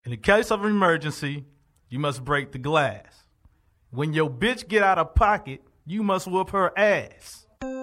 In the case of an emergency, you must break the glass. When your bitch get out of pocket, you must whoop her ass.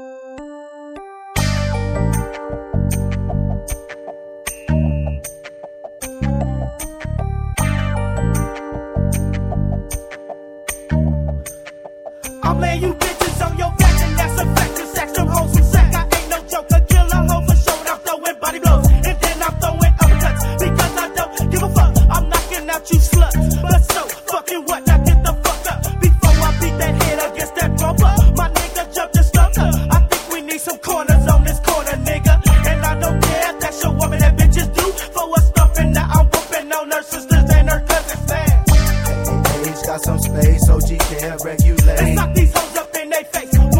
I'm laying you bitches on your back, and that's a fact. You sack some hoes from sack. I ain't no joke. A killer hoe for sure. I'm throwing body blows, and then I'm throwing uppercuts because I don't give a fuck. I'm knocking out you sluts, but so fucking what? Now get the fuck up before I beat that head against that bumper. My nigga jumped and stumped her. I think we need some corners on this corner, nigga. And I don't care if that's your woman that bitches do for a stumping. Now I'm whooping on her sisters and her cousins, man. Age got some space, OG can't regulate. And suck these hoes up in they face. 1, 2,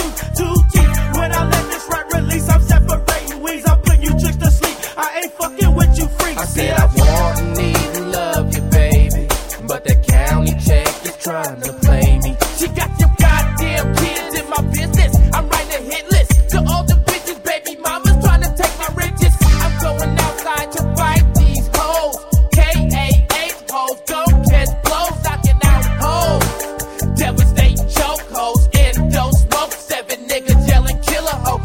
2 teeth. When I let this right release, I'm separating weeds. I'm putting you chicks to sleep. I ain't fucking with you freaks. I said I want and need and love you, baby, but that county check is trying to play me. She got your goddamn kids in my business. I'm writing a hit list to all the bitches, baby mamas trying to take my riches. I'm going outside to fight these hoes. K-A-H hoes, don't catch blows, knocking out hoes. Devastate choke hoes, endo smoke, 7 niggas yelling killer hoe,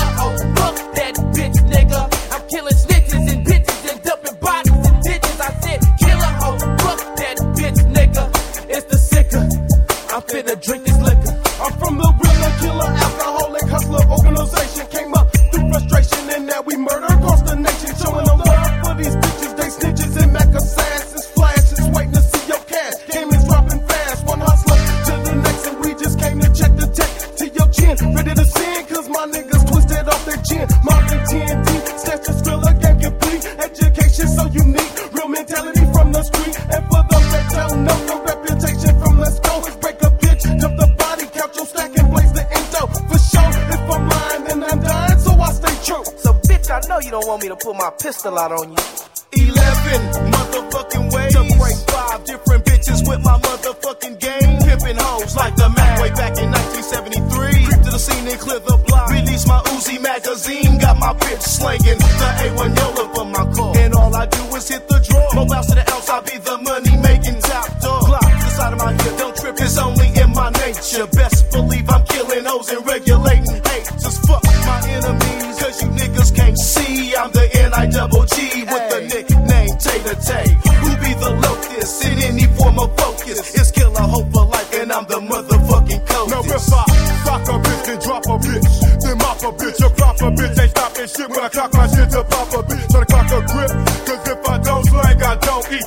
book that bitch nigga. I'm killing snitches and bitches and dumping bodies and ditches. I said killer hoe, book that bitch nigga. It's the sicker, I'm finna drink this liquor. I'm from the real killer, alcoholic, hustler organization. Came up through frustration and now we murder across the nation. Showing the love for these bitches, they snitches and Mac assassins, flashes, waiting to see your cash. Game is dropping fast, one hustler to the next, and we just came to check the tech to your chin. Ready to sin, cause my niggas twisted off their chin. Mobbing TNT, snatch the skrilla, game complete. Education so unique, real mentality from the street. And for those that don't know, the reputation from Let's Go is break a bitch, jump the body, count your stack and blaze the endo. For sure, if I'm lying, then I'm dying, so I stay true. So bitch, I know you don't want me to pull my pistol out on you. 11 motherfucking ways to break 5 different bitches with my motherfucking game. Pimpin' hoes like the Mac way back in 1973. Creep to the scene and clear the block. Release my Uzi magazine, got my bitch slinging the A1 Yola for my car. And all I do is hit the draw. Mobiles to the ounce, I be the money making top dog. Glock to the side of my hip, don't trip, it's only in my nature. Best believe I'm killing hoes and regulating hate. Just fuck my enemies, cause you niggas can't see. I'm the N-I-double-G with the nickname Tay-to-Tay. Who be the locust in any form of focus? It's killer hope for life and I'm the motherfucking coldest. Now if I sock a bitch, then drop a bitch, then mop a bitch, a proper bitch ain't stopping shit when I cock my shit to pop a bitch. Try to clock a grip, cause if I don't slang, I don't eat.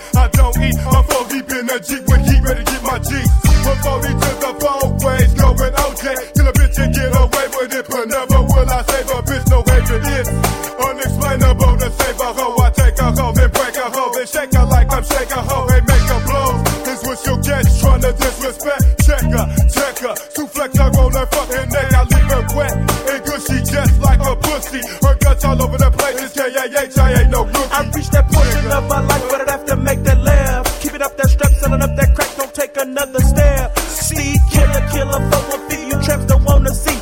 I'm 4 deep in the Jeep with heat, ready to get my G's. From 40 to the 4 ways, going OJ. Kill a bitch and get away with it, but never will I save a bitch, no hatred is unexplainable to save a hoe. I take a hoe, then break a hoe, then shake her like I'm shake a hoe. They make her blows, this what you'll get, trying to disrespect. Check her, suplex her on her fucking neck. I leave her wet and gushy just like a pussy. Her guts all over the place, it's K-A-H, I ain't no rookie. I reached that portion of my life, but I'd have to make that laugh. Keeping up that strap, selling up that crack, don't take another step. Steve, killer, for 150, you traps don't wanna see.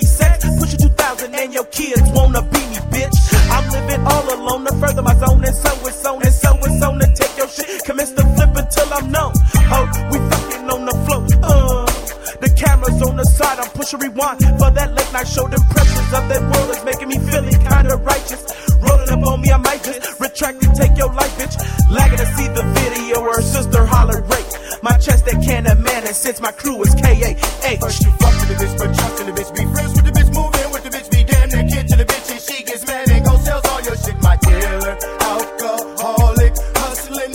96, push it 2000, and your kids wanna be me, bitch. I'm living all alone to further my zone, and so it's on, to take your shit. Commence to flip until I'm known. Oh, we fucking on the floor. The camera's on the side, I'm pushing rewind for that late night show. The pressures of that world is making me feeling kinda righteous. Rolling up on me, I might just retract and take your life, bitch. Lagging to see the video where her sister hollered rape. My chest that can of man, and since my crew is K-A-H. First you fuck with the bitch, but trust in the bitch. Be friends with the bitch, move in with the bitch. Be damn near kid to the bitch, and she gets mad and go sells all your shit. My killer, alcoholic, hustling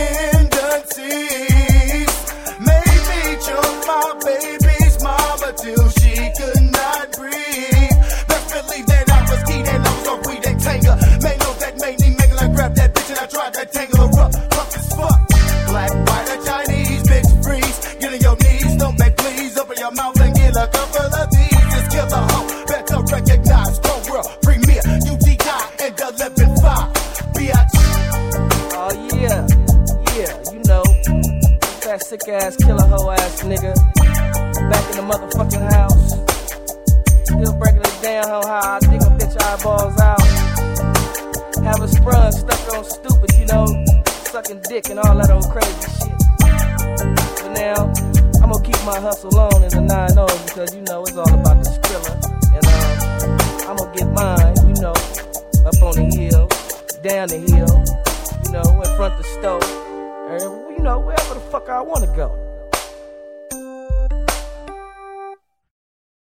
tendencies. Made me choke my baby's mama till she could not breathe. Best believe that I was keen and I was on weed and tanger. Made no that made me make like grab that bitch and I tried that tangle her up. Rough as fuck. Black, white, or Chinese, bitch freeze. Get on your knees, don't make please. Open your mouth and get a couple of these. Just kill the hoe, better recognize. Cold world, premier, UTI, and 11.5. Bitch. Oh yeah, you know. That sick ass killer hoe ass nigga. Back in the motherfucking house. Still breaking it down how I dig a bitch eyeballs out. Have a sprung stuck on stupid, you know. sucking dick and all that old crazy shit. But now, I'm gonna keep my hustle on in the 9-0 because, you know, it's all about the Skrilla. And I'm gonna get mine, you know, up on the hill, down the hill, you know, in front of the stove, and, you know, wherever the fuck I wanna go.